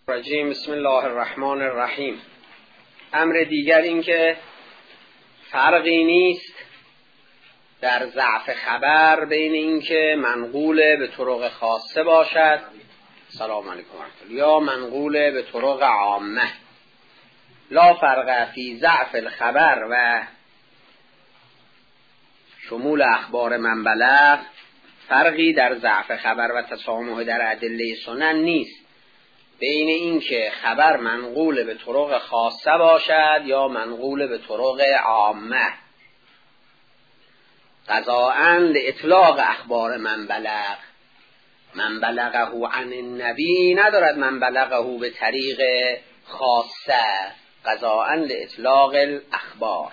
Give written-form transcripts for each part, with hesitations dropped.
رجیم. بسم الله الرحمن الرحیم. امر دیگر این که فرقی نیست در ضعف خبر بین این که منقول به طرق خاصه باشد، سلام علیکم یا منقول به طرق عامه. لا فرق فی ضعف الخبر و شمول اخبار من بلغ. فرقی در ضعف خبر و تسامح در ادله سنن نیست بین این که خبر منقول به طرق خاصه باشد یا منقول به طرق عامه. قضاءً لاطلاق اخبار من بلغ، من بلغه عن النبی ندارد من بلغه به طریق خاصه، قضاءً لاطلاق الاخبار.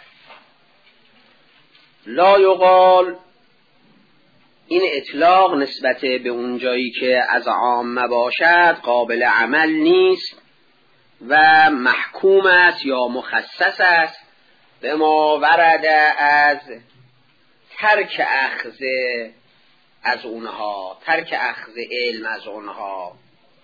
لا یقال، این اطلاق نسبت به اون جایی که از عامه باشد قابل عمل نیست و محکوم است یا مخصص است به ما ورد از ترک اخذ از اونها، ترک اخذ علم از اونها.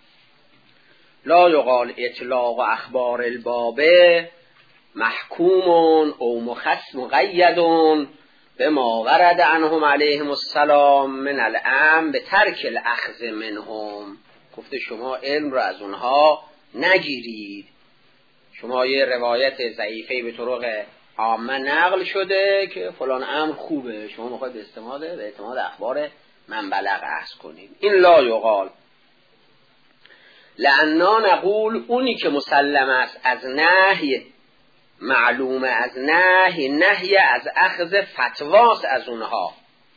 لا یقال اطلاق اخبار البابه محکوم او مخصص مقید به ما ورد عنهم علیهم السلام من الامر به ترک الاخذ منهم. گفته شما علم را از اونها نگیرید. شما یه روایت ضعیفه به طرق عامه نقل شده که فلان امر خوبه، شما میخواید به اعتماد اخبار من بلغ اخذ کنید. این لا یقال. لأننا نقول اونی که مسلم است از نهی، معلومه از نهی از اخذ فتواست از اونها،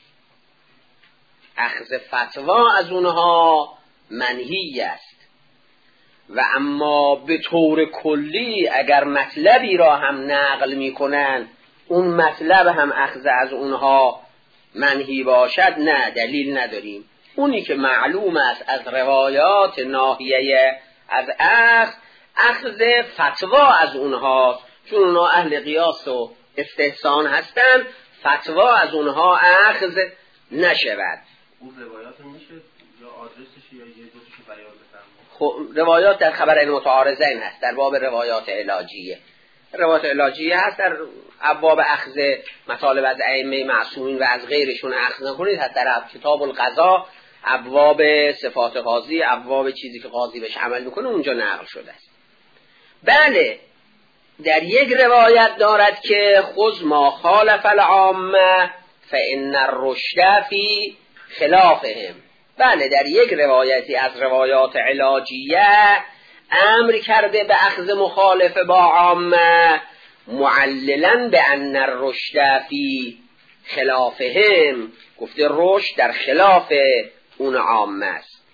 اخذ فتوا از اونها منهی است. و اما به طور کلی اگر مطلبی را هم نقل میکنن اون مطلب هم اخذ از اونها منهی باشد، نه، دلیل نداریم. اونی که معلوم است از روایات ناهیه از اخذ فتوا از اونها، چون اونها اهل قیاس و استحسان هستن، فتوا از اونها اخذ نشود. اون روایات میشه یا آدرسش یا یه دوتش بیان بفرمایید؟ خب روایات در خبر المتعارضین هست، در باب روایات علاجیه. روایات علاجیه هست در ابواب اخذ مطالب از ائمه معصومین و از غیرشون اخذ نکنید. هست در کتاب القضا، ابواب صفات قاضی، ابواب چیزی که قاضی بهش عمل میکنه، اونجا نقل شده است. بله، در یک روایت دارد که خذ ما خالف العامه فان الرشد فی خلافهم. بله، در یک روایتی از روایات علاجیه امر کرده به اخذ مخالف با عامه، معللا به ان الرشد فی خلافهم، گفته رشد در خلاف اون عامه است.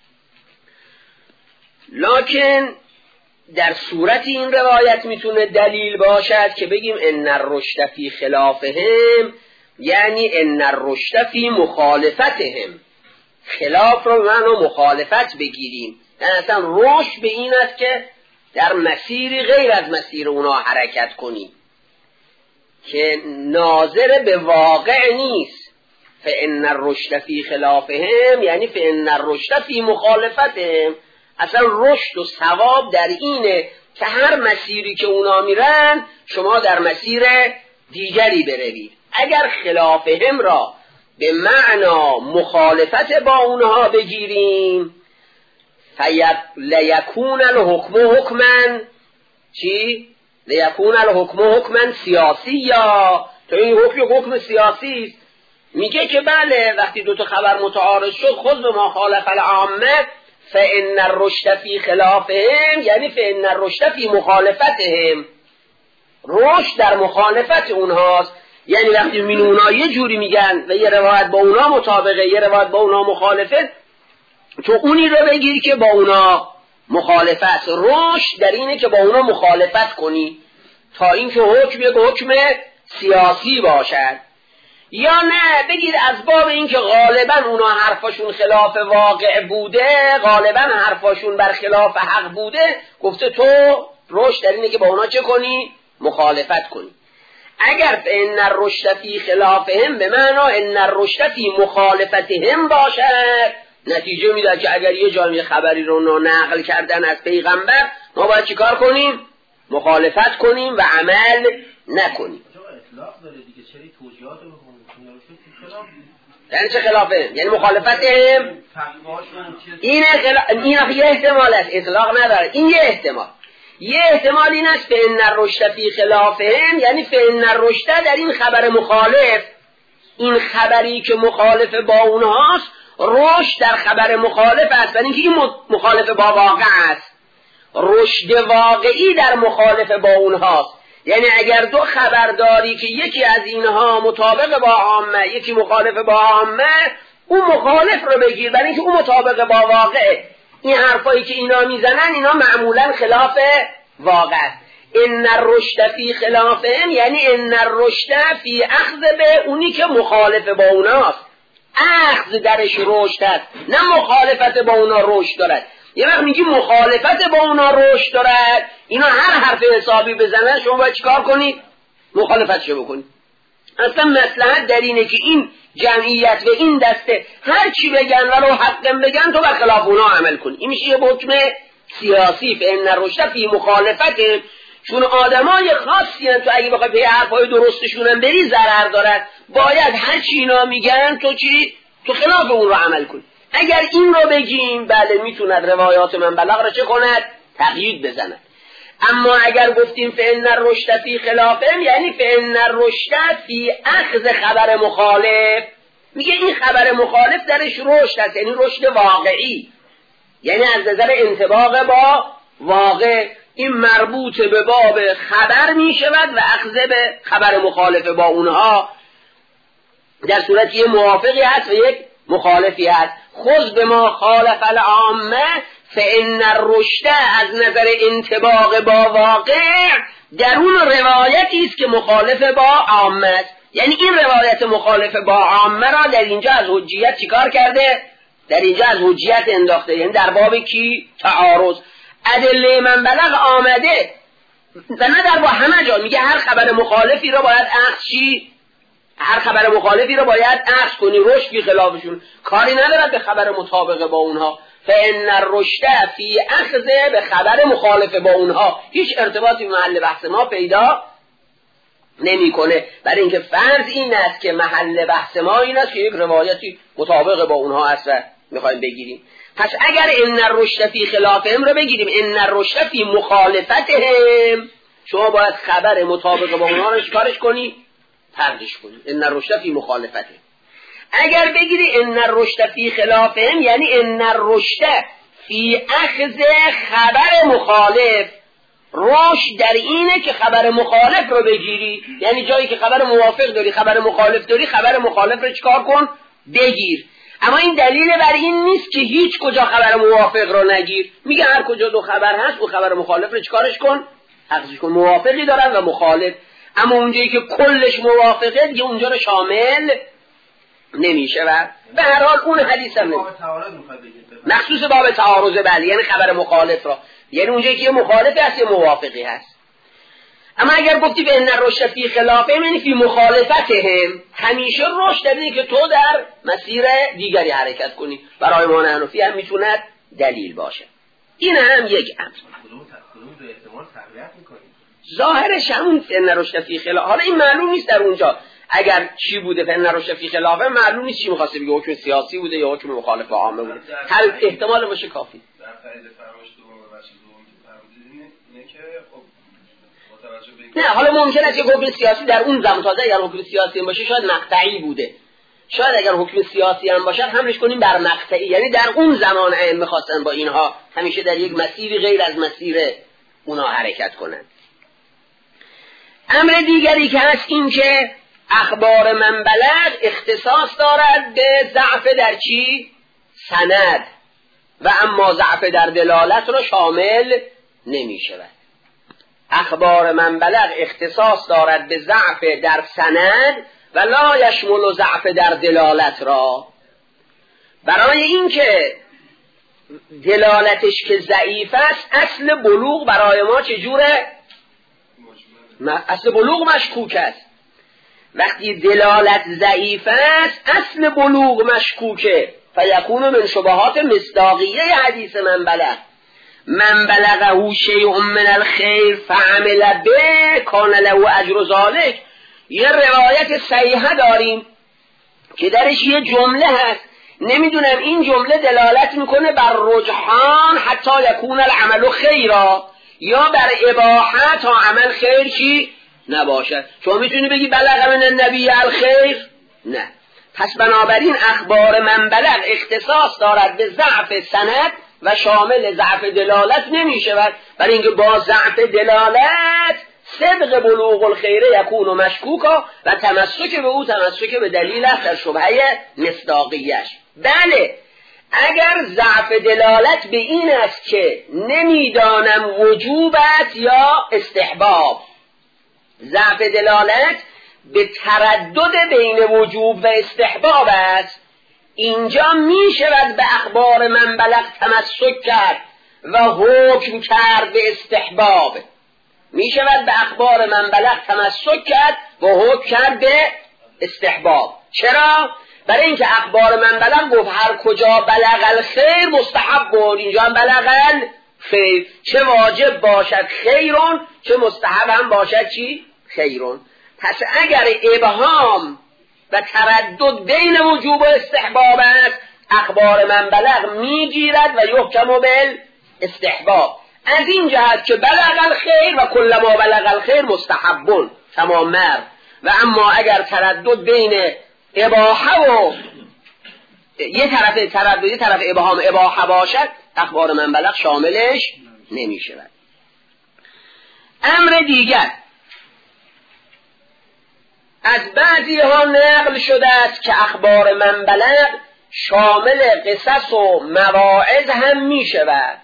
لکن در صورت این روایت میتونه دلیل باشد که بگیم ان الرشد فی خلافهم، یعنی ان الرشد فی مخالفتهم. خلاف رو به معنی مخالفت بگیریم، یعنی اصلا رشد به این است که در مسیری غیر از مسیر اونا حرکت کنیم که ناظر به واقع نیست. فان الرشد فی خلافهم یعنی فان الرشد فی مخالفتهم. اصلا رشد و ثواب در اینه که هر مسیری که اونا میرن شما در مسیر دیگری بروید. اگر خلافهم را به معنا مخالفت با اونها بگیریم، لیکون الحکم حکما چی؟ لیکون الحکم حکما سیاسی، یا تو این حکم سیاسی است. میگه که بله، وقتی دو تا خبر متعارض شد خود به ما خالف العامه فان الرشد فی خلافهم، یعنی فان الرشد فی مخالفتهم، رشد در مخالفت اونهاست. یعنی وقتی من اونا یه جوری میگن و یه روایت با اونا مطابقه، یه روایت با اونا مخالفه، تو اونی رو بگیر که با اونا مخالفت. رشد در اینه که با اونا مخالفت کنی تا اینکه حکم یک حکم سیاسی باشد، یا نه بگیر از باب اینکه غالبا اونا حرفاشون خلاف واقع بوده، غالبا حرفاشون بر خلاف حق بوده، گفته تو رشد در اینه که با اونا چه کنی؟ مخالفت کنی. اگر ان الرشد فی خلافهم به معنی ان الرشد فی مخالفتهم باشد، نتیجه میداد که اگر یه جایی خبری رو نقل کردن از پیغمبر، ما باید چیکار کنیم؟ مخالفت کنیم و عمل نکنیم. اطلاق داره دیگه، چرا توجیهات رو بخونیم؟ یعنی چه خلافه؟ یعنی مخالفتهم این یه احتمال است، اطلاق نداره. این یه احتمال. یه احتمال این است فإن الرشد فی خلافهم، یعنی فإن الرشد در این خبر مخالف، این خبری که مخالف با اونهاست، رشد در خبر مخالف است، یعنی که این مخالف با واقع است. رشد واقعی در مخالف با اونهاست. یعنی اگر دو خبر داری که یکی از اینها مطابق با عامه، یکی مخالف با عامه، اون مخالف رو بگیر، برای اینکه اون مطابق با واقعه. این حرفایی که اینا میزنن اینا معمولا خلاف واقع است. ان الرشد فی خلافهم، یعنی ان الرشد فی اخذ به اونی که مخالف با اوناست. اخذ درش رشد است، نه مخالفت با اونا رشد دارد. یه وقت میگی مخالفت با اونا رشد دارد، اینا هر حرف حسابی بزنن، شما باید چیکار کنید؟ مخالفتشو بکنید. اصلا مصلحت در اینه که این جمعیت و این دسته هر چی بگن ولو حقم بگن تو برخلاف اونا عمل کنی. این میشه یه حکم سیاسی. فإن الرشد فی مخالفتهم، چون آدمای خاصی هستن، تو اگه بخوای به حرفای درستشون هم بری ضرر دارد. باید هر چی اینا میگن تو چی؟ تو خلاف اون رو عمل کنی. اگر این رو بگیم بله میتوند روایات من بلغ را چه کند؟ تقیید بزند. اما اگر گفتیم فإن الرشد فی خلافهم، یعنی فإن الرشد فی اخذ خبر مخالف، میگه این خبر مخالف درش رشد است، یعنی رشد واقعی، یعنی از نظر انطباق با واقع. این مربوط به باب خبر میشود و اخذ به خبر مخالف با اونها در صورت یه موافقی هست و یک مخالفی هست. خذ به ما خالف العامه فإن الرشد، از نظر انطباق با واقع در اون روایتی است که مخالف با عامه است. یعنی این روایت مخالف با عامه را در اینجا از حجیت چیکار کرده؟ در اینجا از حجیت انداخته. یعنی در باب کی؟ تعارض. ادله من بلغ آمده و نه در با همه جا. میگه هر خبر مخالفی را باید اخذ چی؟ هر خبر مخالفی را باید اخذ کنی، رشد بی خلافشون. کاری ندارد به خبر مطابق با اونها. فإن الرشد فی اخذ به خبر مخالف با اونها هیچ ارتباطی به محل بحث ما پیدا نمیکنه. برای اینکه فرض این است که محل بحث ما این است که یک روایتی مطابق با اونها است و میخوایم بگیریم. پس اگر ان الرشد فی خلافهم رو بگیریم، ان الرشد فی مخالفتهم، شما باید خبر مطابق با اونها رو چیکارش کنی؟ ترجیح کنی. ان الرشد فی مخالفتهم. اگر بگیری ان الرشد فی خلافهم، یعنی ان الرشد فی اخذ خبر مخالف، رشد در اینه که خبر مخالف رو بگیری. یعنی جایی که خبر موافق داری، خبر مخالف داری، خبر مخالف رو چیکار کن؟ بگیر. اما این دلیل بر این نیست که هیچ کجا خبر موافق رو نگیر. میگه هر کجا دو خبر هست اون خبر مخالف رو چیکارش کن؟ اخذش کن. موافقی دارن و مخالف. اما اونجایی که کلش موافقه دیگه اونجا رو شامل نمیشه. و به هر حال اون حدیث هم نمیشه مخصوص باب تعارض. بله، یعنی خبر مخالف را، یعنی اونجایی که یه مخالفی هست یه موافقی هست. اما اگر گفتی به ان الرشد فی خلافهم، یعنی فی مخالفتهم، همیشه رشد داره که تو در مسیر دیگری حرکت کنی. برای ما حنفی هم میتونه دلیل باشه. این هم یک امر. کدوم دو احتمال تقویت میکنی؟ ظاهرش همون ان الرشد فی خلاف. حالا این معلوم نیست در اونجا اگر چی بوده فإن الرشد فی خلافه، معلوم نیست چی می‌خواسته بگه، حکم سیاسی بوده یا حکم مخالف با عامه بوده. هر احتمال باشه کافی. در تایید فرمایش دوم و بخش دوم که فرمودید اینه که خب متوجه به نه، حالا ممکن است یک حکم سیاسی در اون زمان، تازه اگر حکم سیاسی باشه شاید مقطعی بوده. شاید اگر حکم سیاسی هم باشه حملش کنیم بر مقطعی، یعنی در اون زمان ائمه خواستن با اینها همیشه در یک مسیری غیر از مسیر اونا حرکت کنن. امر دیگری که هست این که اخبار من بلغ اختصاص دارد به ضعف در چی؟ سند، و اما ضعف در دلالت را شامل نمی شود. اخبار من بلغ اختصاص دارد به ضعف در سند و لا یشمل ضعف در دلالت را. برای این که دلالتش که ضعیف است، اصل بلوغ برای ما چجوره؟ اصل بلوغ مشکوک است. وقتی دلالت ضعیف است اصل بلوغ مشکوکه. فیکون من شبهات مصداقیه حدیث من بلغه شیء من الخیر فعمل به کان له اجر ذلک. یه روایت صحیحه داریم که درش یه جمله هست، نمیدونم این جمله دلالت میکنه بر رجحان حتی یکون العمل خیرا یا بر اباحه تا عمل خیر چی نباشد. شما میتونی بگی بلغ من النبی الخیر؟ نه. پس بنابراین اخبار من بلغ اختصاص دارد به ضعف سند و شامل ضعف دلالت نمیشود، برای اینکه با ضعف دلالت صدق بلوغ الخیره یکون و مشکوکا و تمسک به او تمسک به دلیل است در شبهه مصداقیش. بله اگر ضعف دلالت به این است که نمیدانم وجوبت یا استحباب، ضعف دلالت به تردد بین وجوب و استحباب است، اینجا می شود به اخبار من بلغ تمسک کرد و حکم کرد به استحباب، می شود به اخبار من بلغ تمسک کرد و حکم کرد به استحباب. چرا؟ برای اینکه اخبار من بلغ گفت هر کجا بلغ الخیر مستحب بود، اینجا هم بلغ الخیر، چه واجب باشد خیرون چه مستحب هم باشد چی؟ خیرون. پس اگر ابهام و تردد بین وجوب و استحباب است، اخبار من بلغ میگیرد و یحکم بالاستحباب، از این جهت که بلغ الخیر و کل ما بلغ الخیر مستحبون تمام مر. و اما اگر تردد بین اباحه و یه طرف تردد یه طرف ابهام اباحه باشد، اخبار من بلغ شاملش نمی شود. امر دیگر از بعضی ها نقل شده است که اخبار من بلغ شامل قصص و مواعظ هم می شود.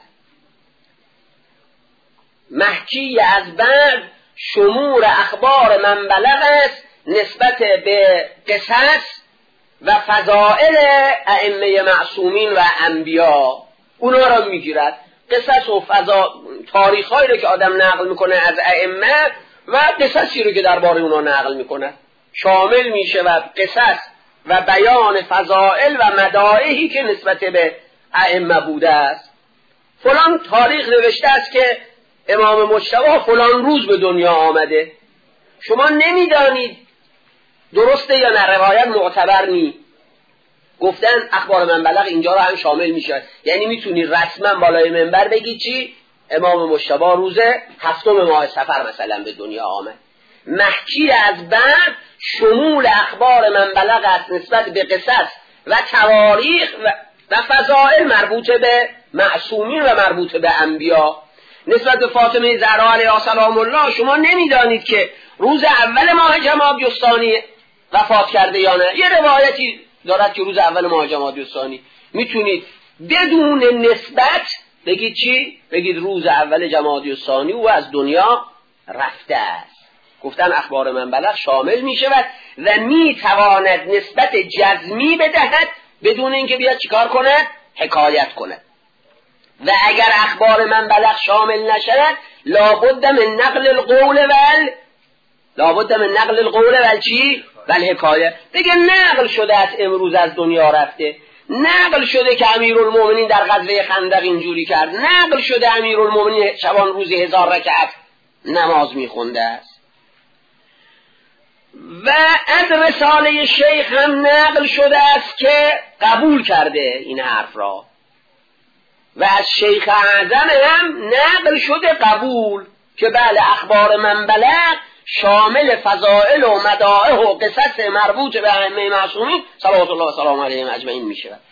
محکی از بعض شمول اخبار من بلغ است نسبت به قصص و فضائل ائمه معصومین و انبیا، اونا را میگیرد. قصص و تاریخایی رو که آدم نقل میکنه از ائمه و قصصی رو که درباره اونا نقل میکنه شامل میشود قصص و بیان فضائل و مدائحی که نسبت به ائمه بوده است. فلان تاریخ نوشته است که امام مجتبی فلان روز به دنیا آمده، شما نمیدانید درسته یا نه، روایت معتبر نی، گفتن اخبار من بلغ اینجا رو هم شامل میشه. یعنی میتونی رسما بالای منبر بگی چی؟ امام مجتبی روز 7 ماه صفر مثلا به دنیا آمد. محکی از بعد شمول اخبار من بلغ است نسبت به قصص و تواریخ و فضائل مربوط به معصومین و مربوط به انبیا. نسبت به فاطمه زهرا علیها سلام الله شما نمیدانید که روز اول ماه جمادی الثانی وفات کرده یا نه. یه روایتی دارد که روز اول ماه جمادی الثانی، میتونید بدون نسبت بگید چی؟ بگید روز اول جمادی الثانی او از دنیا رفته است. گفتن اخبار من بلغ شامل می شود و می تواند نسبت جزمی بدهد بدون اینکه بیاد چیکار کند؟ حکایت کند. و اگر اخبار من بلغ شامل نشود لابد من نقل القول ول چی؟ ول حکایه. دیگه نقل شده است امروز از دنیا رفته، نقل شده که امیرالمومنین در غزوه خندق اینجوری کرد، نقل شده امیرالمومنین شبان روزی 1000 رکعت نماز میخونده است. و از رساله شیخ هم نقل شده است که قبول کرده این حرف را، و از شیخ اعظم هم نقل شده قبول که بله اخبار من بلغ شامل فضائل و مدائح و قصص مربوط به ائمه معصومین صلوات الله و سلام علیهم اجمعین می شود.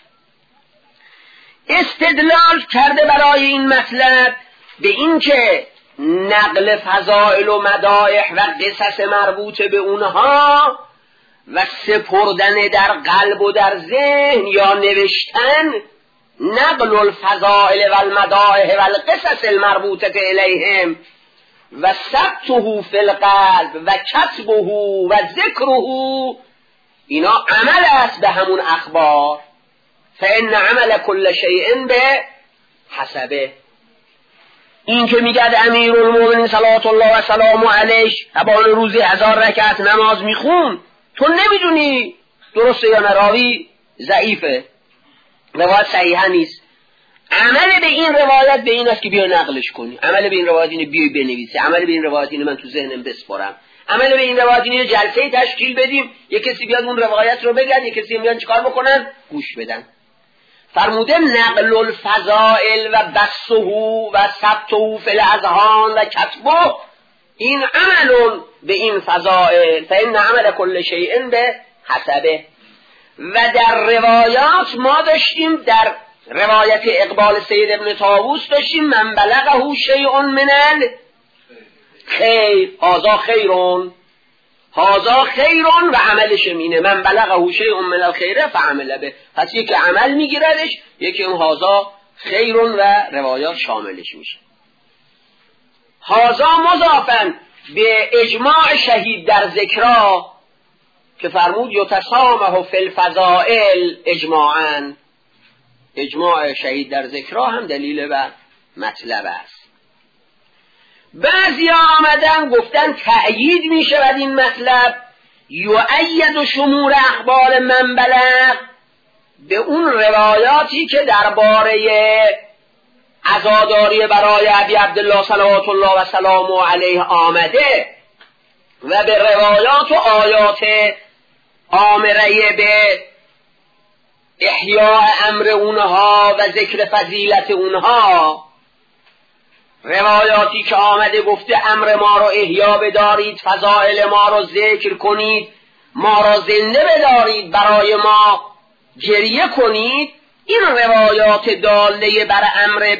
استدلال کرده برای این مطلب به این که نقل فضائل و مدائح و قصص مربوط به اونها و سپردن در قلب و در ذهن یا نوشتن نقل الفضائل و المدائح و القصص المربوطه الیهم و ثبته فی القلب و کتبه و ذکره، اینا عمل است به همون اخبار. فإن عمل کل شیء به حسبه. این که میگد امیرالمومنین صلوات الله و سلام علیه شبان روزی 1000 رکعت نماز میخون، تو نمیدونی درسته یا نه، راوی ضعیفه. روایت صحیحه نیست. عمل به این روایت به این است که بیا نقلش کنی، عمل به این روایت اینه بیای بنویسی، عمل به این روایت اینه من تو ذهنم بسپارم، عمل به این روایت اینه جلسه تشکیل بدیم، یک کسی بیاد اون روایت رو بگن، یک کسی میاد چیکار بکنن؟ گوش بدن. فرموده نقل الفضائل و بثه و ثبته فی الاذهان و کتبه، این عمل به این فضائل، فإن عمل کل شیء به حسبه. و در روایات ما داشتیم، در روایت اقبال سید ابن طاووس داشتیم من بلغه شیء من الخیر هذا خیرون و عملش اینه من بلغه شیء من الخیر فعمل به. پس یکی عمل میگیردش، یکی اون هذا خیرون و روایات شاملش میشه. هذا مضافن به اجماع شهید در ذکرها که فرمود یتسامح فی الفضائل اجماعاً، اجماع شهید در ذکرها هم دلیل و مطلب است. بعضی آمدن گفتن تأیید می شود این مطلب، یؤید شمول اخبار من بلغ، به اون روایاتی که درباره عزاداری برای ابی عبدالله صلوات الله و سلامه علیه آمده و به روایات و آیات آمره به احیاء امر اونها و ذکر فضیلت اونها، روایاتی که آمده گفته امر ما رو احیا بدارید، فضائل ما رو ذکر کنید، ما رو زنده بدارید، برای ما گریه کنید، این روایات داله بر امر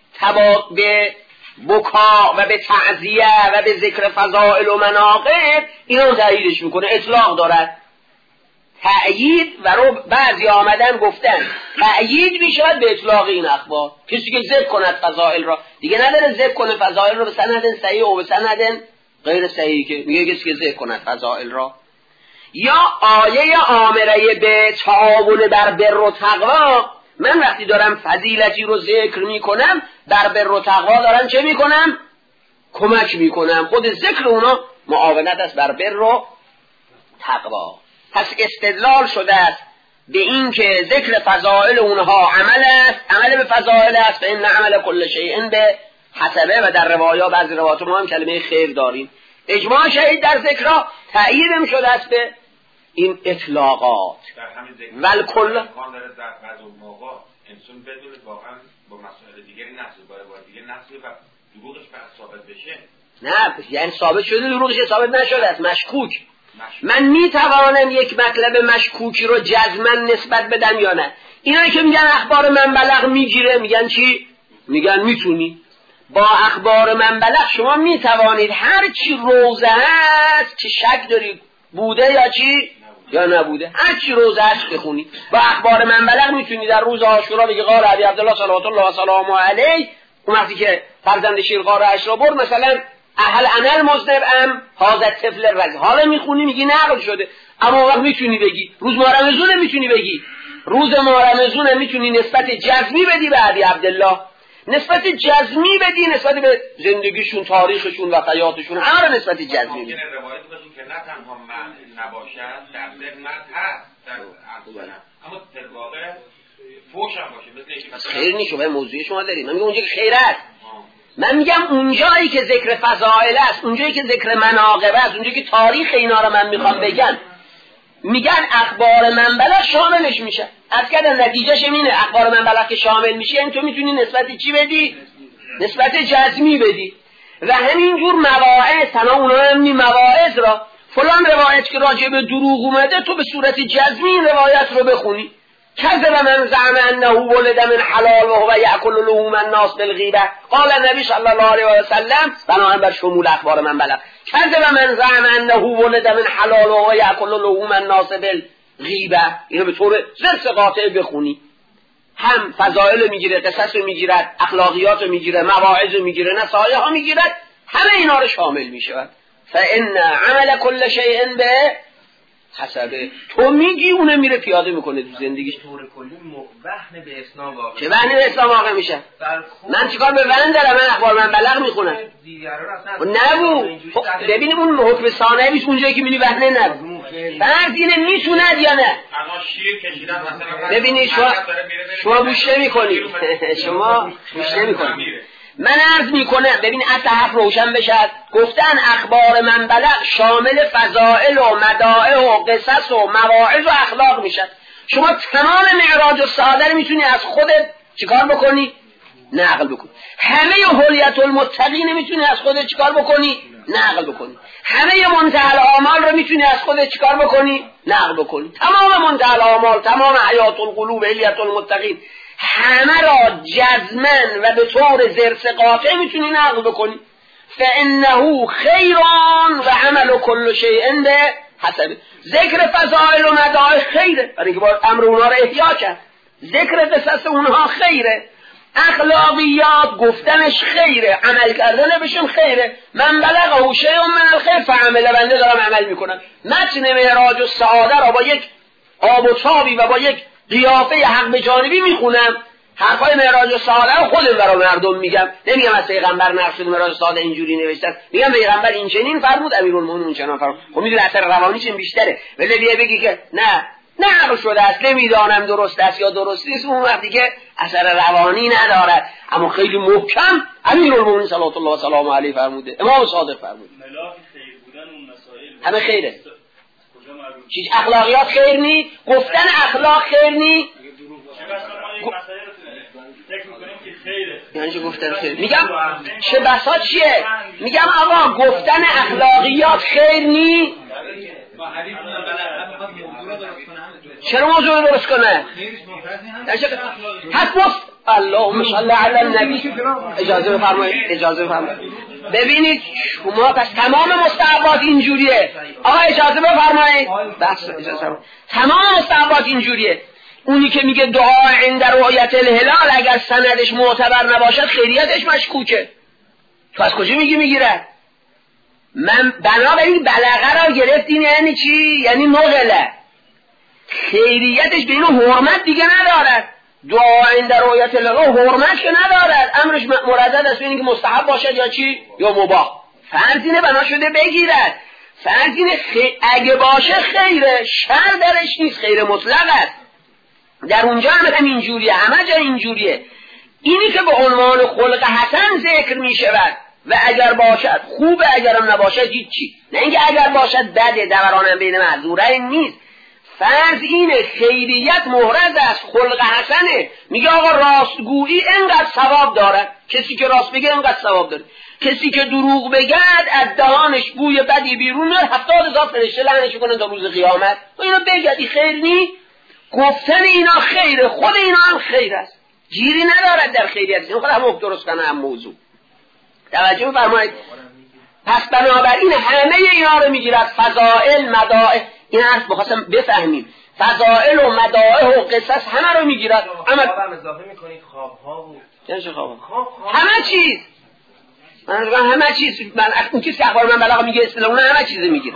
به بکا و به تعزیه و به ذکر فضائل و مناقب، اینو تأییدش میکنه، اطلاق دارد. تأیید و رو بعضی آمدن گفتن تأیید میشود به اطلاق این اخبار. کسی که ذکر کند فضائل را دیگه نداره ذکر کنه فضائل را به سند صحیح و به سند غیر صحیح، که میگه کسی که ذکر کند فضائل را. یا آیه آمره به تعاون بر بر و تقوا، من وقتی دارم فضیلتی رو ذکر میکنم در بر و تقوا دارم چه میکنم؟ کمک میکنم. خود ذکر اونا معاونت است بر بر و تقوا. پس استدلال شده است به این که ذکر فضائل اونها عمل است، عمل به فضائل است، فإن عمل کل شیء به حسبه. و در روایات بعضی روایات ما هم کلمه خیر داریم. اجماع شهید در ذکرها تأیید هم شده است به این اطلاقات. ول کل در بعض موقع انسان بدون واقعا با مسائل دیگری نقص با دیگه نقص و دروغش فقط ثابت بشه، نه یعنی ثابت شده دروغش ثابت نشده است، مشکوک. من میتوانم یک مطلب مشکوکی رو جزما نسبت بدم یا نه؟ اینایی که میگن اخبار من بلغ میگیره میگن چی؟ میگن میتونی با اخبار من بلغ شما میتوانید هر چی روزه هست که شک دارید بوده یا چی یا نبوده، هر چی روزه هست بخونی. با اخبار من بلغ میتونی در روز عاشورا بگی قال ابی عبدالله صلوات الله و سلامه علیه، اون وقتی که فرزند شیر غار عشرا برد مثلا اهل انل مذنب ام هذا طفل الرج، حالا میخونی میگی نقل شده، اما وقت میتونی بگی روز مارمزونه، میتونی بگی روز مارمزونه، میتونی نسبت جزمی بدی به ابی عبدالله، نسبت جزمی بدی نسبت به زندگیشون، تاریخشون و حیاتشون، هر نسبت جزمی بدی. ممکنه روایت باشه که نه تنها معنی نباشد در ذهنت هست در افسانه، اما در واقع فوش هم باشه، مثل اینکه پس خیر نیست. شما موضوع شما دارید، من میگم اونجا که خیر است، من میگم اونجایی که ذکر فضائل است، اونجایی که ذکر مناقب است، اونجایی که تاریخ اینا رو من میخوام بگم، میگن اخبار من بلغ شاملش میشه. از کردن نتیجهش اینه، اخبار من بلغ که شامل میشه یعنی تو میتونی نسبت چی بدی؟ نسبت جزمی بدی. و همینجور مواعظ، تنها اونا هم مواعظ را فلان روایت که راجع به دروغ اومده تو به صورت جزمی این روایت رو بخونی. کذب من زعم انه ولد من حلال و هو یاکل لحوم الناس بالغیبه، قال النبی صلی الله علیه و سلم بناء بر شمول اخبار من بلغ، کذب من زعم انه ولد من حلال و هو یاکل لحوم الناس بالغیبه. اینو به طور زرس قاطع بخونی، هم فضائل میگیره، قصص میگیره، اخلاقیات میگیره، مواعظ میگیره، نصایح ها میگیره، همه اینا رو شامل میشه. فان عمل کل شیء به حسبه. تو میگی اونه میره پیاده میکنه تو زندگیش. طور کلی وهن به اسلام واقع چه وهن به اسلام واقع میشه؟ من چیکار به وهن دارم؟ من اخبار من بلغ میخونم. نبو ببینیم اون حکم ثانوی اونجایی که میبینی وهنه نبو. فرض اینه میتوند یا نه؟ الان شیر کشیدن مثلا ببینید شما گوش نمی‌کنید. شما گوش نمی‌کنید. من عرض میکنم ببین اصل حرف روشن بشد. گفتن اخبار من بلغ شامل فضائل و مدائح و قصص و مواعظ و اخلاق میشد. شما تمام معراج السعاده رو میتونی از خودت چیکار بکنی؟ نقل بکنی. همه حلیت المتقین میتونی از خودت چیکار بکنی؟ نقل بکنی. همه منتهی الاعمال رو میتونی از خودت چیکار بکنی؟ نقل بکنی. تمام منتهی الاعمال، تمام حیات القلوب، حلیت المتقین، همه را جزمن و به طور زرس قاطع میتونی نقل بکنی. فانه خیران و عمل کل شیء به حسب. ذکر فضائل و مدائح خیره، برای اینکه باید امر اونها را احیا کرد. ذکر قصص اونها خیره، اخلاقیات گفتنش خیره، عمل کردن بهشون خیره. من بلغه شیء من الخیر فعمل، بنده دارم عمل میکنم. متن معراج السعاده را با یک آب و تابی و با یک قیافه حق به جانبی میخونم. حرفای معراج السعاده رو خودم برای مردم میگم، نمیگم از پیغمبر نقل شده معراج السعاده اینجوری نوشتن، میگم پیغمبر این چنین فرمود، امیرالمومنین اون چنان فرمود. خب میدونی اثر روانیش این بیشتره. ولی بیا بگی که نه نقل شده است، نمیدانم درست است یا درست نیست، اون وقتی که اثر روانی ندارد. اما خیلی محکم امیرالمومنین صلوات الله و سلام علیه فرموده، امام صادق فرموده. ملاک خیر بودن اون مسائل همه خیره. چیز اخلاقیات خیر نی، گفتن اخلاق خیر نی. یعنی چه گفتن خیر؟ میگم چه بسا چیه؟ میگم آقا گفتن اخلاقیات خیر نی. چرا موضوع درست کنه؟ حسب اللهم صل علی النبی. اجازه بفرمایید. ببینید شما پس تمام مستحبات اینجوریه. آقا اجازه بفرمایید. بس اجازه. تمام مستحبات اینجوریه. اونی که میگه دعا عند رؤیت الهلال اگر سندش معتبر نباشد خیریتش مشکوکه. تو از کجا میگیره؟ من بنابراین بلغه را گرفتین یعنی چی؟ یعنی نقله. خیریتش به اینو حرمت دیگه ندارد. دعا عند رؤیت الهلال حرمت که ندارد، امرش مردد است ببینید که مستحب باشد یا چی یا مباح. فرض اینه بنا شده بگیرد. فرض اینه اگه باشه خیره، شر درش نیست، خیر مطلق است. در اونجا هم اینجوریه، همه جا اینجوریه. اینی که به عنوان خلق حسن ذکر می شود و اگر باشد خوبه، اگرم نباشد هیچی. نه اینکه اگر باشد بده، دورانم بین معذورین نیست. فرض اینه خیریت محرز است، خلق حسنه. میگه آقا راستگویی اینقدر ثواب داره، کسی که راست بگه اینقدر ثواب داره، کسی که دروغ بگه از دهانش بوی بدی بیرون میاد 70,000 فرشته لعنتش کنن تا روز قیامت. تو اینو بگی خیر نی؟ گفتن اینا خیره، خود اینا هم خیر است، گیری ندارد در خیریت. این خود هم درست کنه هم موضوع. توجه فرمایید. پس بنابراین همه اینا رو میگیرد، فضائل، مدائح. این حرف بخواستم بفهمیم، فضائل و مدائح و قصص همه رو میگیرد. اما اضافه میکنید خوابها و همه چیز. من همه چیز، من اون چیزی که اخبار من بلغ میگه اصطلاحاً همه چیز میگیره.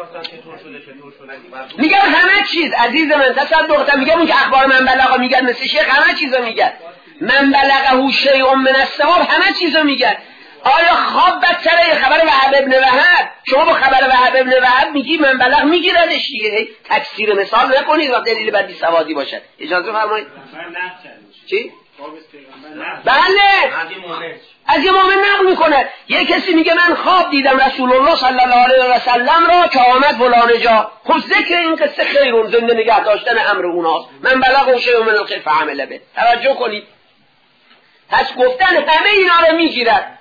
میگم همه چیز عزیز من، تصدقت میگم اون که اخبار من بلغ میگن مثل شیخ همه چیزو میگن. من بلغه شیء من الثواب همه چیزو میگن. آیا خواب بدتره خبر وهب ابن وهب؟ شما با خبر وهب ابن وهب میگی من بلغ میگیردش دیگه. تکثیر مثال نکنید وقتی دلیل بدی سوادی باشد. اجازه فرمایید. چی؟ بله از یه مومن نقل میکنه. یه کسی میگه من خواب دیدم رسول الله صلی الله علیه و سلم را که آمد فلان جا. خب ذکر این قصه خیرون، زنده نگه داشتن امر اوناست. من بلغ شیء من الخیر فعمل به. توجه کنید. پس گفتن همه اینا رو میگیرد.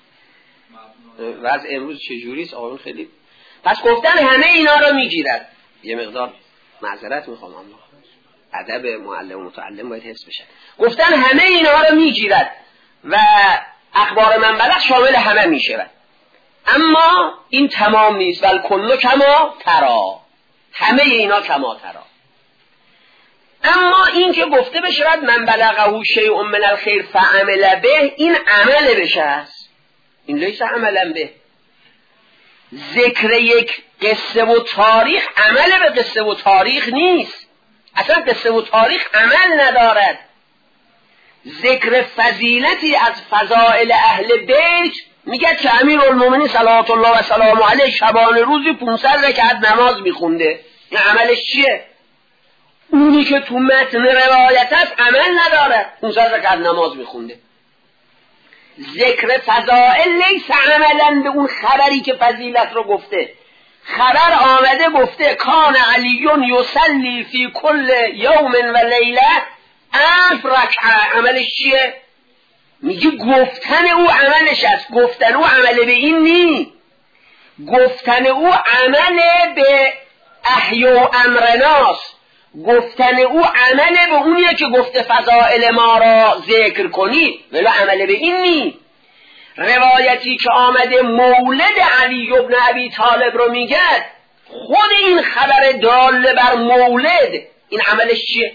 وضع امروز چجوری است آقایون؟ خیلی. پس گفتن همه اینا رو میگیرد. یه مقدار معذرت میخوام، اما ادب معلم و متعلم باید حفظ بشه. گفتن همه اینا رو میگیرد و اخبار من بلغ شامل همه میشود. اما این تمام نیست. ول کل کما ترا، همه اینا کما ترا. اما این که گفته بشود من بلغه شیء من الخیر فعمل به، این عمل بشه است. این لیس عملا به. ذکر یک قصه و تاریخ عمل به قصه و تاریخ نیست. اصلا قصه و تاریخ عمل ندارد. ذکر فضیلتی از فضائل اهل بیت میگه که امیرالمومنین صلوات الله و سلامه علیه شبانه روزی 500 رکعت نماز میخونده. این عملش چیه؟ اونی که تو متن روایت است عمل نداره، 500 رکعت نماز میخونده. ذکر فضائل لیس عملا به اون خبری که فضیلت رو گفته. خبر آمده گفته کان علیون یصلی فی کل یوم و لیله 1000 رکعه. عملش چیه؟ میگه گفتن او عملش است. گفتن او عمل به این نی، گفتن او عمل به احی و امرناست. گفتن او عمل به اونیه که گفته فضائل ما را ذکر کنید، ولی عمل به این نی. روایتی که آمده مولد علی ابن ابی طالب رو میگه، خود این خبر داله بر مولد این عملش چیه؟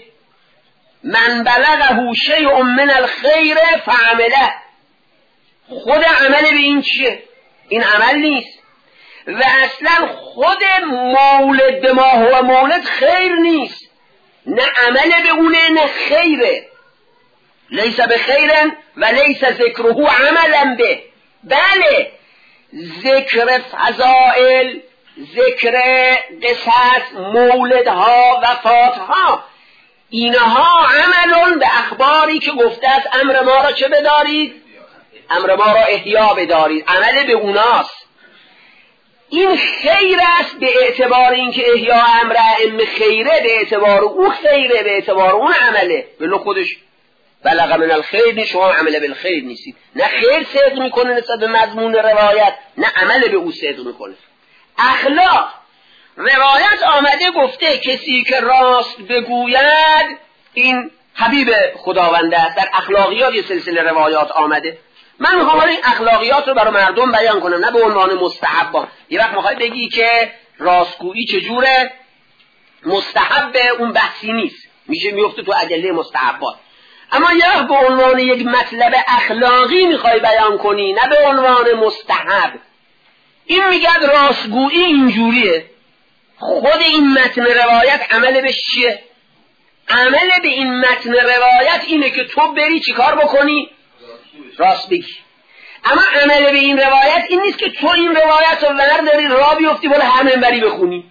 من بلغه شیء من الخیر فعمله. خود عمل به این چیه؟ این عمل نیست. و اصلا خود مولد به ما هو مولد خیر نیست، نه عمل به اونه نه خیره. لیس به خیرن و لیس ذکره عملا به. بله ذکر فضائل، ذکر قصص، مولدها، وفاتها، اینها عملون به اخباری که گفته است امر ما را چه بدارید؟ امر ما را احیا بدارید. عمل به اوناست. این خیر است به اعتبار اینکه احیا امر ائمه خیره، به اعتبار او خیره، به اعتبار اون عمله. ولو خودش بلغ من الخیر نیست، شما عمل بالخیر نیستید. نه خیر صدق میکنه نسبت به مضمون روایت، نه عمل به او صدق میکنه. اخلاق، روایت آمده گفته کسی که راست بگوید این حبیب خداوند است. در اخلاقیات یه سلسله روایات آمده. من میخوام این اخلاقیات رو برای مردم بیان کنم، نه به عنوان مستحبان. یه وقت میخوای بگی که راستگویی چجوره، مستحب اون بحثی نیست، میشه میفته تو ادله مستحبات. اما یه وقت به عنوان یک مطلب اخلاقی میخوای بیان کنی، نه به عنوان مستحب. این میگه راستگویی اینجوریه. خود این متن روایت عمل بهش چیه؟ عمل به این متن روایت اینه که تو بری چیکار بکنی؟ راست بگی. اما عمل به این روایت این نیست که تو این روایت رو ورداری راه بیفتی بالا هر منبری بخونی.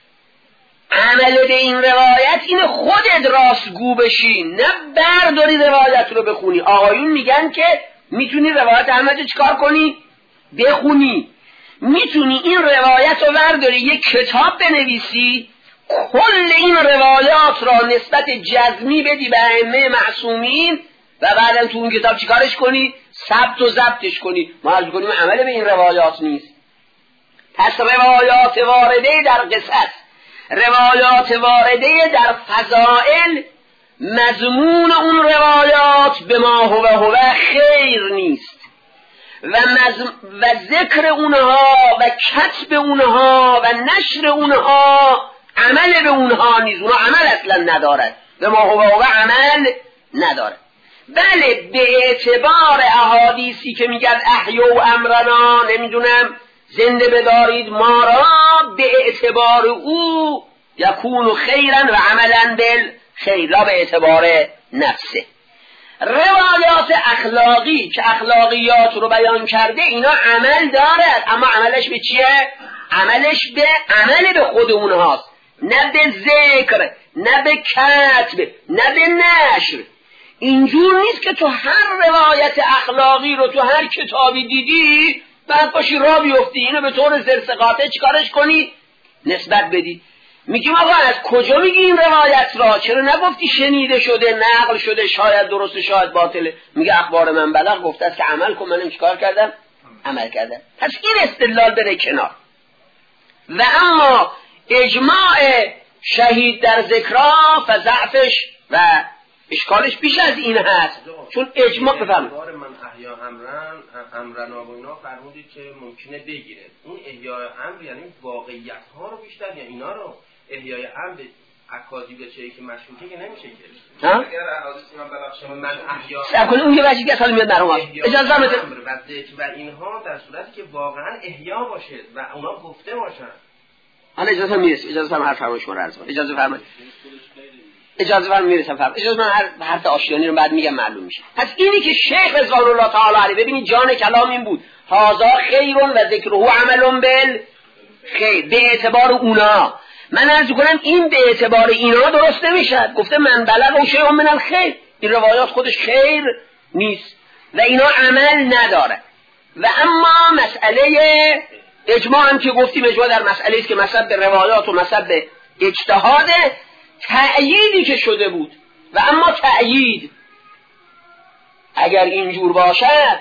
عمل به این روایت اینه خودت راستگو بشی، نه برداری روایت رو بخونی. آقایون میگن که میتونی روایت احمد رو چیکار کنی؟ بخونی. میتونی این روایت رو برداری یک کتاب بنویسی، کل این روایات را نسبت جزمی بدی به ائمه معصومین و بعدم تو اون کتاب چیکارش کنی؟ ثبت و ضبطش کنی. ما عرض کنیم عمل به این روایات نیست. پس روایات وارده در قصص، روایات وارده در فضائل، مضمون اون روایات به ما هو خیر نیست و ذکر اونها و کتب اونها و نشر اونها عمل به اونها نیست. اونها عمل اصلا ندارد، به ما هو عمل ندارد. بله به اعتبار احادیثی که میگن احیا و امرنا، نمیدونم زنده بدارید ما را، به اعتبار او یکون خیرا و عملا بالخیر، لا به اعتبار نفسه. روایات اخلاقی که اخلاقیات رو بیان کرده اینا عمل دارد، اما عملش به چیه؟ عملش به عمل به خود اونهاست، نه به ذکر، نه به کتب، نه به نشر. اینجور نیست که تو هر روایت اخلاقی رو تو هر کتابی دیدی بعد باشی راه بیفتی اینو به طور زرسقاطه چیکارش کنی؟ نسبت بدی. میگیم آقا از کجا میگی این روایت را؟ چرا نگفتی شنیده شده، نقل شده، شاید درسته شاید باطله؟ میگه اخبار من بلغ گفته است که عمل کن، منم چیکار کردم؟ عمل کردم. پس این استدلال بره کنار. و اما اجماع شهید در ذکرها و ضعفش و اشکالش بیش از این هست، چون اجماع بفرمایید. من احیا امرنا و اینا فرمودید که ممکنه بگیره. اون احیاء امر یعنی واقعیت ها رو بیشتر یا اینا رو احیاء امر اکاذیب چیزی که مشروطه که نمیشه که. اگر احادیث من بلغ من احیا سب اون یه وجهی که اصلا میاد مرحوم اجازه بده و اینها در صورتی که واقعا احیا باشه و اونا گفته باشن. حالا اجازه میرسه، اجازه هم حرف فرمایش رو عرض کنم. اجازه فرمایید. اجازه فرم میرسم فرم. اجازه من هر حرف آشیانی رو بعد میگم معلوم میشه. پس اینی که شیخ رضوان الله تعالی علیه، ببینید جان کلام این بود هازا خیرون و ذکره عملون خیر، به اعتبار اونا. من عرض کنم این به اعتبار اینا درست نمیشه. گفته من بلغ شیء من الخیر، این روایات خودش خیر نیست و اینا عمل نداره. و اما مسئله اجماع هم که گفتیم، اجماع در مسئله است که مصب به روایات و مصب به اجتهاد، تأییدی که شده بود. و اما تأیید اگر اینجور باشد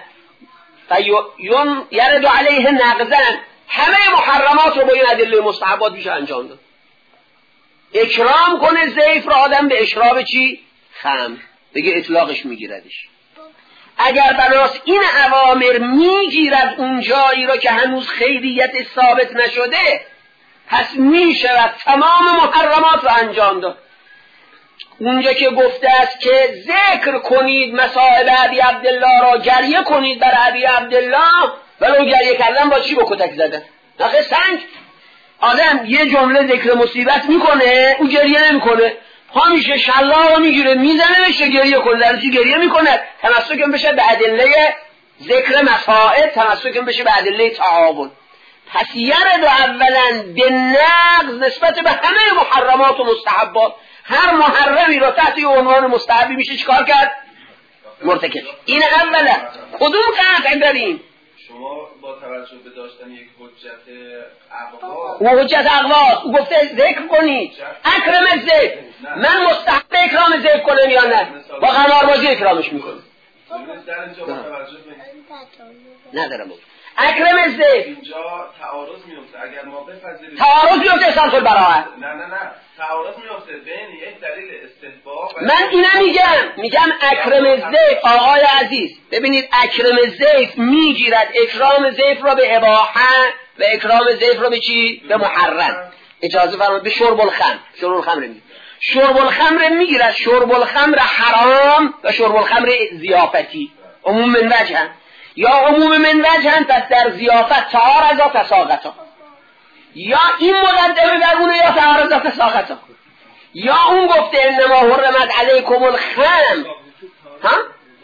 یرد علیه نقضن، همه محرمات رو با این ادله مستحبات میشه انجام داد. اکرام کنه ضیف رو آدم به اشراب چی؟ خمر، بگه اطلاقش میگیردش. اگر بناس این اوامر میگیرد اون جایی رو که هنوز خیریت ثابت نشده، پس میشود تمام محرمات رو انجام داد. اونجا که گفته است که ذکر کنید مصائب ابی عبدالله را، گریه کنید بر ابی عبدالله، ولو گریه کردن با چی؟ با کتک زدن. آخه سنگ آدم یه جمله ذکر مصیبت میکنه، او گریه نمیکنه، همیشه شلاق میگیره میزنه بشه گریه کنه. در چی گریه میکنه؟ تمسک بشه به ادله ذکر مصائب، تمسک بشه به ادله تعاون. پس یرد اولا به نقض نسبت به همه محرمات و مستحبات. هر محرمی را تحت عنوان مستحبی میشه چیکار کرد؟ مرتکب. این اولا. کدوم قطع داریم؟ شما با توجه به داشتن یک حجت اقوا، او حجت اقوا، او گفته ذکر کنی اکرم ذکر، من مستحب اکرام ذکر کنم یا نه؟ با قماربازی اکرامش میکنم. در اینجا با توجه به ندارم اکرم ذکر، اینجا تعارض میفته. اگر ما بپذیریم تعارض میفته اصلا براحت. نه تعارض میفته بین یک دلیل استحباب. من اینه میگم اکرم ذیف. آقای عزیز ببینید، اکرم ذیف میگیرد اکرام ذیف را به اباحه و اکرام ذیف را به چی؟ به محرم. اجازه فرمایید. به شرب الخمر شرب الخمر میگیرد شرب الخمر حرام و شرب الخمر ضیافتی. عموم من وجه هم یا عموم من وجه هم، پس در ضیافت تعارضا تساقطا، یا این مقدمه بر اونه یا تعارضا تساقطا، یا اون گفته انما حرمت علیکم الخمر. ها؟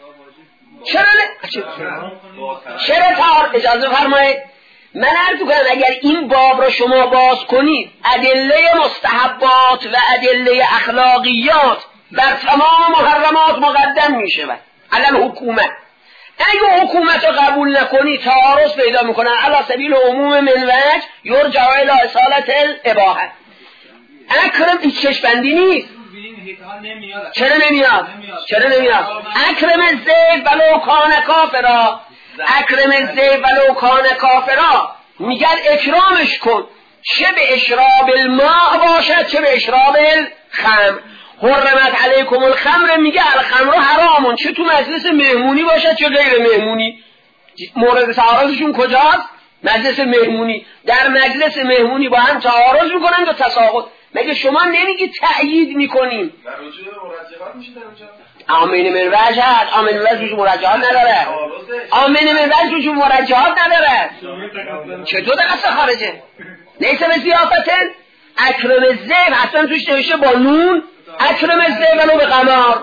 چرا تعارض؟ اجازه فرمایید من عرض کنم اگر این باب را شما باز کنید، ادله مستحبات و ادله اخلاقیات بر تمام محرمات مقدم می شود علی حکومت. اگه حکومت رو قبول نکنی تعارض پیدا میکنن. علی سبیل عموم من وجه یرجع الی اصالت الاباحه. اکرم هیچ چشم‌بندی نیست. چرا نمیاد؟ اکرم الذیف ولو کان کافرا، اکرم الذیف ولو کان کافرا، میگن اکرامش کن، چه به اشراب الماء باشد چه به اشراب الخمر. حرمت علیکم الخمر میگه الخمر حرامون، چه تو مجلس مهمونی باشد چه غیر مهمونی. مورد تعارضشون کجاست؟ مجلس مهمونی. در مجلس مهمونی با هم تعارض میکنن و تساقط. مگه شما نمیگی تأیید میکنیم؟ در رجوع به مرجحات میشه در اونجا؟ آمین من وجهت، آمین من وجهت مرجحات نداره. آمین من وجهت مرجحات نداره. چطور دقیقه خارجه؟ نیسه به زیافتن اکرم الذیف حتما توش نوشته با نون، اکرم الذیف ولو به قمار.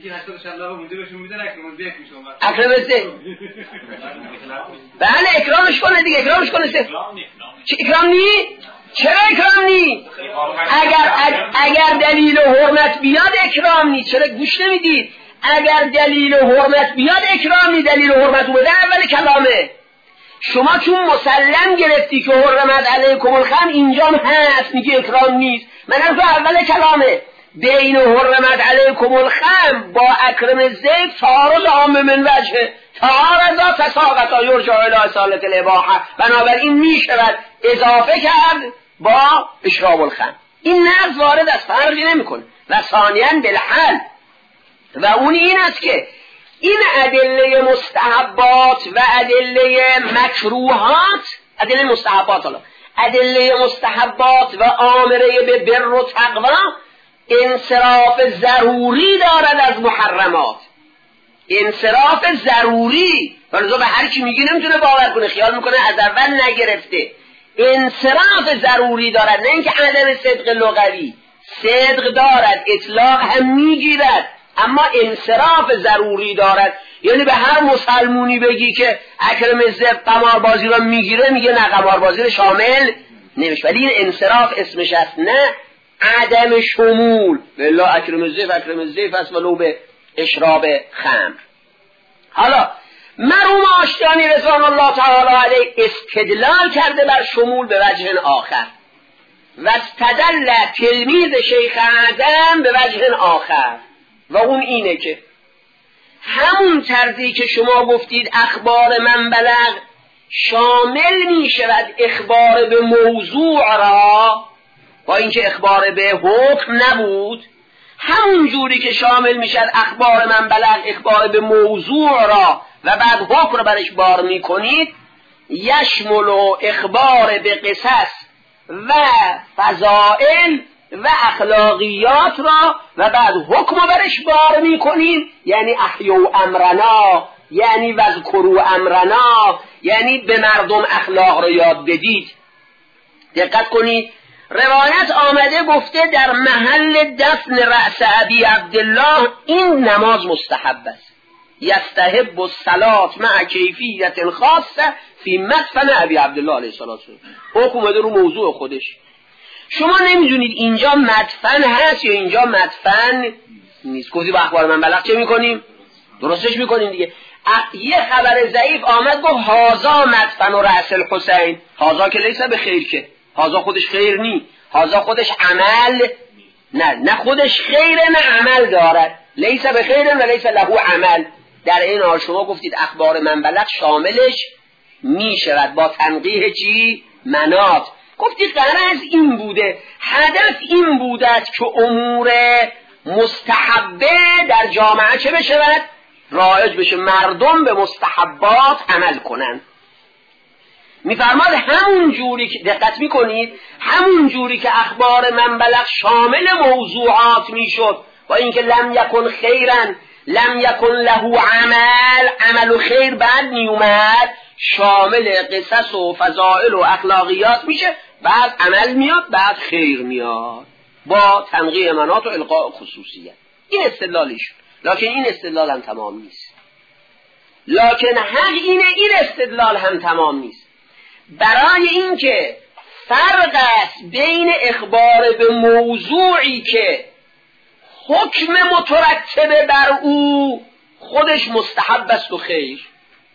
اکرم الذیف بله اکرامش کنه دیگه، اکرامش کنه. چه اکرام نی؟ چرا اکرام نی؟ اگر دلیل حرمت بیاد اکرام نی. چرا گوش نمیدید؟ اگر دلیل حرمت بیاد اکرام نی. دلیل حرمت بوده اول کلامه. شما چون مسلم گرفتی که حرمت علیکم الخمر اینجام هست میگه اکرام نیست. من تو اول کلامه بین حرمت علیکم الخمر با اکرم الذیف تعارض عام من وجه، تعارضا تساقطا یرجع الی اصالت الاباحه. بنابراین میشود اضافه کرد با اشراب الخمر. این نقض وارد از فرقی نمیکنه. و ثانیاً بالحل، و اون این است که این ادله مستحبات و ادله مکروهات، ادله مستحبات، حالا ادله مستحبات و آمره به بر و تقوا انصراف ضروری دارد از محرمات. انصراف ضروری، ولی به هر کی میگی نمیتونه باور کنه، خیال میکنه از اول نگرفته. انصراف ضروری دارد، نه اینکه عدم صدق لغوی، صدق دارد، اطلاق هم میگیرد، اما انصراف ضروری دارد. یعنی به هر مسلمونی بگی که اکرم زب قماربازی را میگیره، میگه نه قماربازی را شامل نمیشه، ولی این انصراف اسمش است، نه عدم شمول. والله اکرم زب است ولو به اشراب خمر. حالا مرحوم آشتیانی رضوان الله تعالی علیه استدلال کرده بر شمول به وجه آخر و استدل تلمیذ شیخ اعظم به وجه آخر، و اون اینه که همون طرزی که شما گفتید اخبار من بلغ شامل می شود اخبار به موضوع را، با اینکه اخبار به حکم نبود، همون جوری که شامل می شود اخبار من بلغ اخبار به موضوع را و بعد حکم را برش بار می کنید، یشمل و اخبار به قصص و فضائل و اخلاقیات را و بعد حکم را برش بار می کنید، یعنی احیو امرنا، یعنی وذکروا امرنا، یعنی به مردم اخلاق را یاد بدید. دقت کنید، روایت آمده گفته در محل دفن رأس ابی عبدالله این نماز مستحب است، یستحب الصلاة مع کیفیت خاصه فی مدفن ابی عبدالله علیه السلام. حکم اومده رو موضوع خودش. شما نمیدونید اینجا مدفن هست یا اینجا مدفن نیست. گفتی با اخبار من بلغ چه میکنیم؟ درستش میکنیم دیگه. یه خبر ضعیف آمد گفت هازا مدفن و رأس الحسین، هازا که لیسه به خیر، که هازا خودش خیر نی، هازا خودش عمل نه خودش خیره نه عمل دارد، لیسه به خیر و لیسه له عمل. در این حال شما گفتید اخبار من بلغ شاملش میشود با تنقیح چی؟ منات. گفتی غرض این بوده، هدف این بوده که امور مستحبه در جامعه چه بشود؟ رایج بشه، مردم به مستحبات عمل کنند. میفرماد همون جوری که دقت میکنید، همون جوری که اخبار من بلغ شامل موضوعات میشد با اینکه لم یکن خیرن لم یکن له عمل و خیر بعد میومد، شامل قصص و فضائل و اخلاقیات میشه، بعد عمل میاد بعد خیر میاد با تنقیح منات و القاء خصوصیت. این استدلالیش، لکن این استدلال هم تمام نیست. لکن حق اینه این استدلال هم تمام نیست. برای اینکه فرق است بین اخبار به موضوعی که حکم مترتب بر او خودش مستحب است و خیر،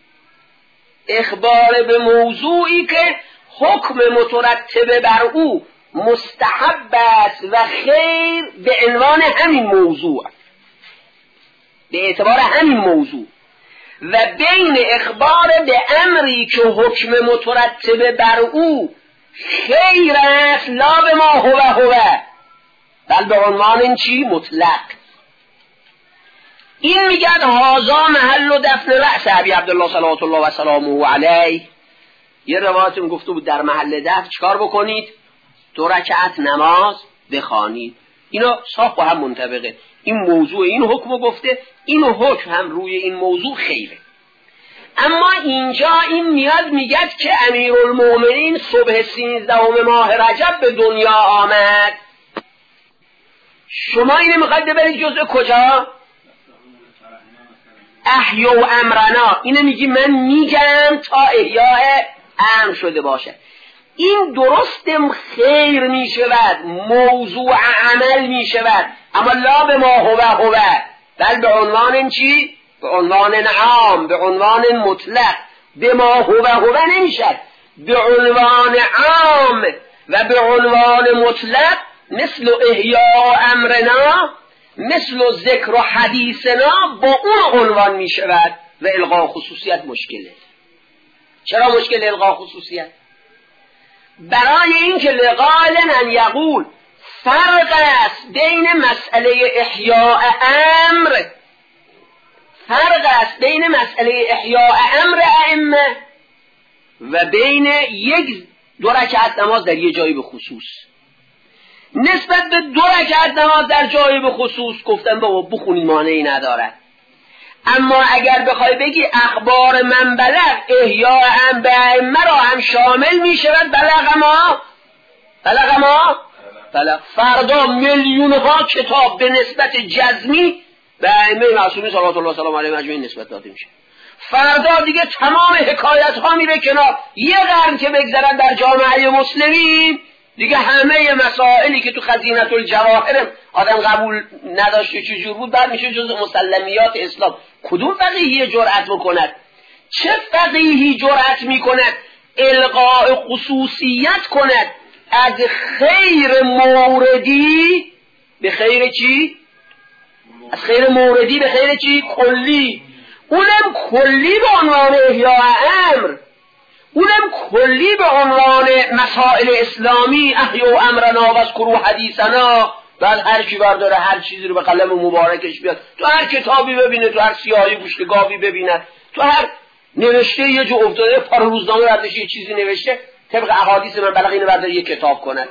اخبار به موضوعی که حکم مترتب بر او مستحب است و خیر به عنوان همین موضوع، به اعتبار همین موضوع، و بین اخبار به امری که حکم مترتب بر او خیر است لا به ما هو بل به عنوان این چی؟ مطلق. این میگد هازا محل و دفن رأس ابی عبدالله صلوات الله و سلامه علیه. یه روایت گفته بود در محل دفن چکار بکنید؟ 2 رکعت نماز بخوانید. اینا صاف با هم منطبقه. این موضوع این حکم گفته، این حکم هم روی این موضوع خیره. اما اینجا این میاد میگد که امیرالمومنین صبح 13 ماه رجب به دنیا آمد. شما اینو میخواید ببرید جزء کجا؟ احیا و امرنا. اینو میگی من میگم تا احیاء امر شده باشه. این درست خیر میشود، موضوع عمل میشود، اما لا به ما هو بل به عنوان چی؟ به عنوان عام، به عنوان مطلق. به ما هو نمیشد، به عنوان عام و به عنوان مطلق، مثل احیاء امرنا، مثل ذکر و حدیثنا، با اون عنوان می شود و الغاء خصوصیت مشکله. چرا مشکل الغاء خصوصیت؟ برای اینکه لقال ان یقول فرق است بین مسئله احیاء امر، فرق است بین مسئله احیاء امر ائمه و بین 2 رکعت نماز در یه جایی به خصوص. نسبت به 2 رکعت نماز در جایی به خصوص گفتن بابا بخونی مانعی ندارد. اما اگر بخوای بگی اخبار من بلغ احیاء امر را هم شامل می شود، بلغ ما بله. فردا میلیون ها کتاب به نسبت جزمی به ائمه معصومین صلوات الله سلام علیهم اجمعین نسبت داده میشه. فردا دیگه تمام حکایت ها میره کنار. یه قرن که بگذرن در جامعه مسلمین دیگه همه مسائلی که تو خزینة الجواهر آدم قبول نداشته چجور بود بعد میشه جز مسلمیات اسلام. کدوم فقیهی جرأت بکند؟ چه فقیهی جرأت میکند القاء خصوصیت کند از خیر موردی به خیر چی؟ از خیر موردی به خیر چی؟ کلی. اونم کلی به عنوان احیاء امر، اونم کلی به عنوان مسائل اسلامی، احیاء امرنا و اذکروا حدیثنا. بعد هر کی برداره هر چیزی رو به قلم مبارکش بیاد، تو هر کتابی ببینه، تو هر سیاهی گوشت گاوی ببینه، تو هر نوشته یه جو افتاده پار روزنامه برداشت یه چیزی نوشته طبق احادیث من بلغ اینو برداره یه کتاب کنه.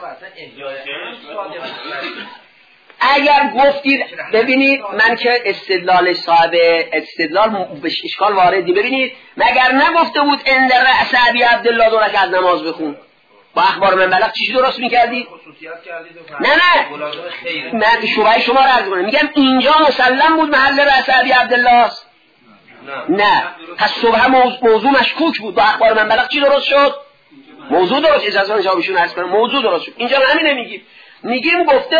اگر گفتید ببینید من که استدلال صاحب استدلال اشکال واردی، ببینید مگر نگفته بود ان در رأس ابی عبدالله 2 رکعت نماز بخون؟ با اخبار من بلغ چیزی درست میکردی؟ نه من شبهه شما رو عرض کنم، میگم اینجا مسلم بود محل رأس ابی عبدالله است؟ نه. پس شبهه موضوع مشکوک بود. با اخبار من بلغ چی درست شد؟ موضوع درست. اجازه جوابشون عرض کنم موضوع درست شد. اینجا همینه میگیم گفته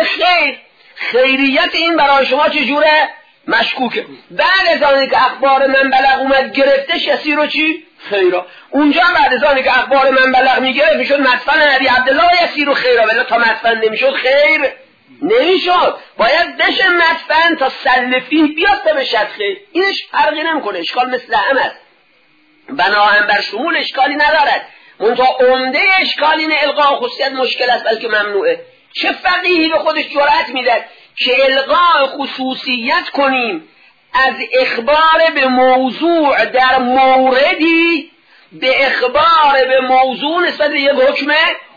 خیریت این برای شما چجوره؟ مشکوکه. بعد از آنی که اخبار من بلغ اومد گرفته شسی رو چی؟ خیرا. اونجا بعد از آنی که اخبار من بلغ میگرفت میشد مدفن ابی عبدالله یسیر و خیرا، ولی تا مدفن نمیشد خیر نمیشد. باید بشه مدفن تا سلفی بیاد تا بشد خیر. اینش فرقی نمیکنه، اشکال مثل هم است. بناهن بر شمول اشکالی ندارد. منتها عمده اشکال اینه القاء خصوصیت مشکل است بلکه ممنوعه. چه فقیهی به خودش جرأت میده که القاء خصوصیت کنیم از اخبار به موضوع در موردی به اخبار به موضوع نسبت به یک حکم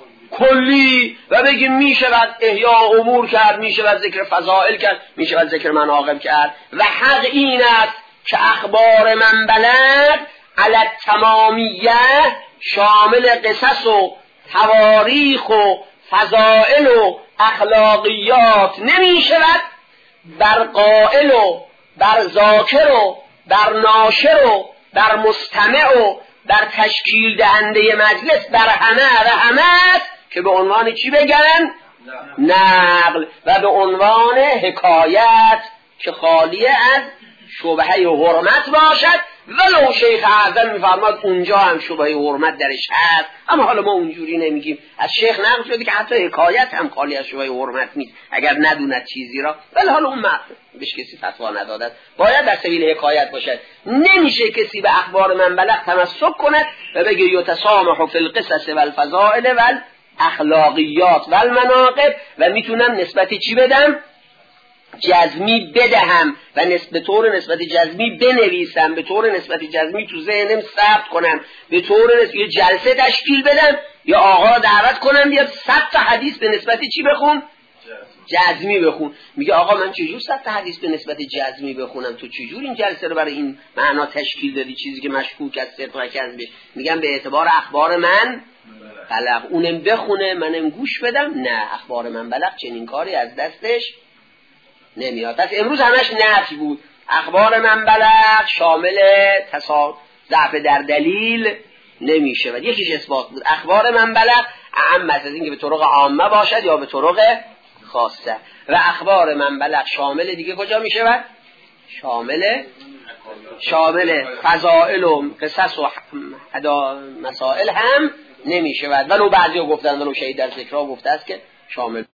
کلی و بگیم میشود احیاء امور کرد، میشود ذکر فضائل کرد، میشود ذکر مناقب کرد. و حق این است که اخبار من بلغ علی التمامیه شامل قصص و تواریخ و فضائل و اخلاقیات نمی شود بر قائل و بر ذاکر و بر ناشر و بر مستمع و بر تشکیل دهنده مجلس بر همه و همه که به عنوان چی بگن؟ نقل و به عنوان حکایت که خالی از شبهه حرمت باشد. ولو شیخ اعظم میفرماد اونجا هم شبهه حرمت درش هست، اما حالا ما اونجوری نمیگیم. از شیخ نقل شده که حتی حکایت هم خالی از شبهه حرمت نیست اگر ندوند چیزی را. ولی حالا اون بهش کسی فتوا ندادد، باید در سبیل حکایت باشد. نمیشه کسی به اخبار من بلغ تمسک کند و بگه یتسامح فی القصص والفضائل والاخلاقیات والمناقب و میتونم نسبت چی بدم؟ جزمی بدهم و به طور نسبت جزمی بنویسم، به طور نسبت جزمی تو ذهنم ثبت کنم، به طور یه جلسه تشکیل بدم یا آقا دعوت کنم بیاد 100 تا حدیث به نسبت چی بخون؟ جزمی بخون. میگه آقا من چجور 100 تا حدیث به نسبت جزمی بخونم؟ تو چجور این جلسه رو برای این معنا تشکیل دادی؟ چیزی که مشکوک از صدق و کذب. میگم به اعتبار اخبار من بلغ اونم بخونه منم گوش بدم. نه، اخبار من بلغ چنین کاری از دستش نمیاد. پس امروز همش نفی بود. اخبار من بلغ شامل ضعف در دلیل نمیشه و یکیش اثبات بود. اخبار من بلغ اعم از این که به طرق عامه باشد یا به طرق خاصه. و اخبار من بلغ شامل دیگه کجا میشه؟ و شامل فضائل و قصص و مسائل هم نمیشه. ولو بعضی ها گفتن، ولو شهید در ذکرها گفته است که شامل